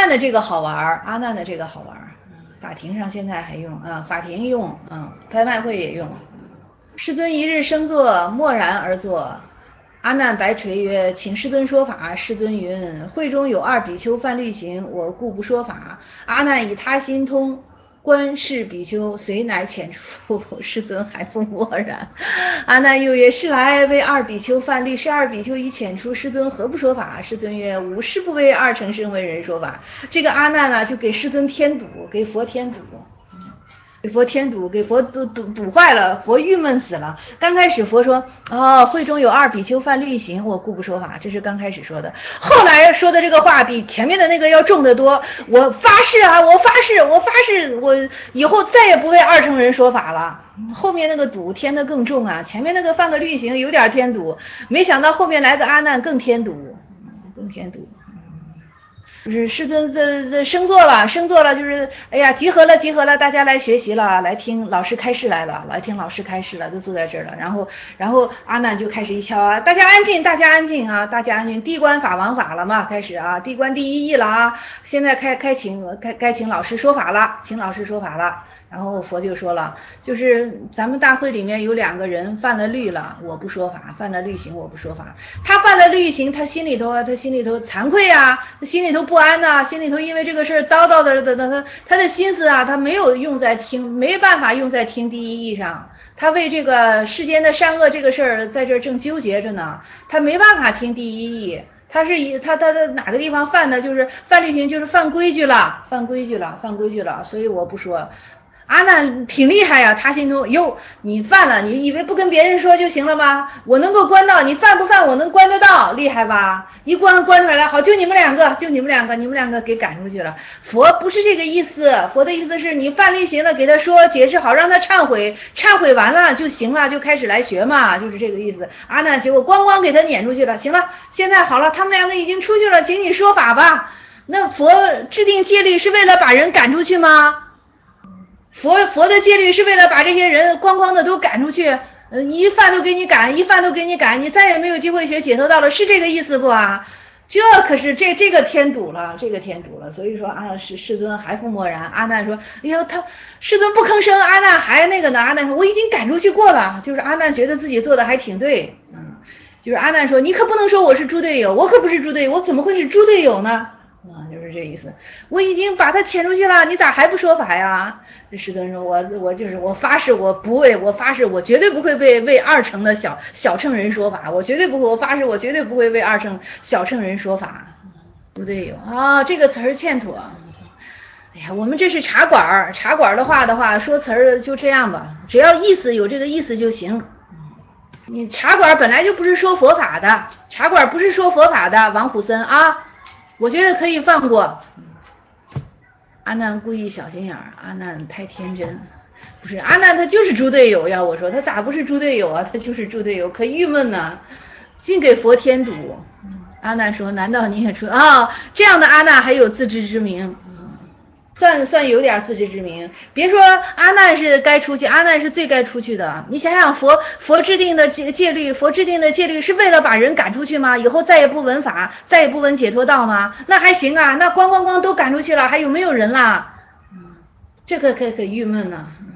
难的这个好玩，阿难的这个好玩，法庭上现在还用啊，法庭用，拍卖会也用。世尊一日生坐，默然而坐。阿难白垂曰：请世尊说法。世尊云：会中有二比丘犯律行，我故不说法。阿难以他心通观是比丘，遂乃遣出。世尊还复默然。阿难又曰：是来为二比丘犯律，是二比丘已遣出，世尊何不说法？世尊曰：吾是不为二乘声闻人说法。这个阿难呢，就给世尊添堵，给佛添堵。给佛添堵，给佛堵坏了，佛郁闷死了。刚开始佛说会中有二比丘犯律行，我故不说法，这是刚开始说的。后来说的这个话比前面的那个要重得多。我发誓啊，我发誓，我以后再也不为二乘人说法了。后面那个堵添得更重啊，前面那个犯个律行有点添堵，没想到后面来个阿难更添堵。就是世尊这升座了，就是哎呀集合了，大家来学习了，来听老师开示来了，都坐在这儿了。然后阿难就开始一敲啊，大家安静啊，大家安静，地观法王法了嘛，开始啊，地观第一义了啊，现在该请老师说法了，然后佛就说了，就是咱们大会里面有2个人犯了律了，我不说法，犯了律行我不说法。他犯了律行，他心里头惭愧啊，他心里头不安啊，心里头因为这个事叨叨的，他的心思啊，他没办法用在听第一义上。他为这个世间的善恶这个事儿在这正纠结着呢，他没办法听第一义。他的哪个地方犯的就是犯律行，就是犯规矩了，所以我不说。阿难挺厉害呀，他心中你犯了，你以为不跟别人说就行了吗？我能够关到，你犯不犯我能关得到，厉害吧？一关出来了，好，就你们两个给赶出去了。佛不是这个意思，佛的意思是你犯律行了，给他说解释好，让他忏悔完了就行了，就开始来学嘛，就是这个意思。阿难结果咣给他撵出去了，行了，现在好了，他们2个已经出去了，请你说法吧。那佛制定戒律是为了把人赶出去吗？佛的戒律是为了把这些人哐的都赶出去，一犯都给你赶，你再也没有机会学解脱道了，是这个意思不啊？这可是这个添堵了，所以说啊，世尊还复默然。阿难说，哎呀，世尊不吭声，阿难还那个呢。阿难说，我已经赶出去过了，就是阿难觉得自己做的还挺对，就是阿难说，你可不能说我是猪队友，我可不是猪队友，我怎么会是猪队友呢？就是这意思，我已经把他遣出去了，你咋还不说法呀？这世尊说，我发誓，我绝对不会为二乘的小乘人说法，我发誓我绝对不会为二乘小乘人说法。猪队友啊，这个词儿欠妥。哎呀，我们这是茶馆的话说词儿就这样吧，只要意思有这个意思就行。你茶馆本来就不是说佛法的，王虎森啊。我觉得可以放过。阿难故意小心眼儿，阿难太天真，不是阿难他就是猪队友呀！我说他咋不是猪队友啊？他就是猪队友，可郁闷呢，尽给佛添堵。阿难说：难道你也出这样的阿难还有自知之明？算有点自知之明。别说阿难是该出去，阿难是最该出去的。你想想佛制定的戒律是为了把人赶出去吗？以后再也不闻法，再也不闻解脱道吗？那还行啊，那咣都赶出去了，还有没有人啦？这个可郁闷呢。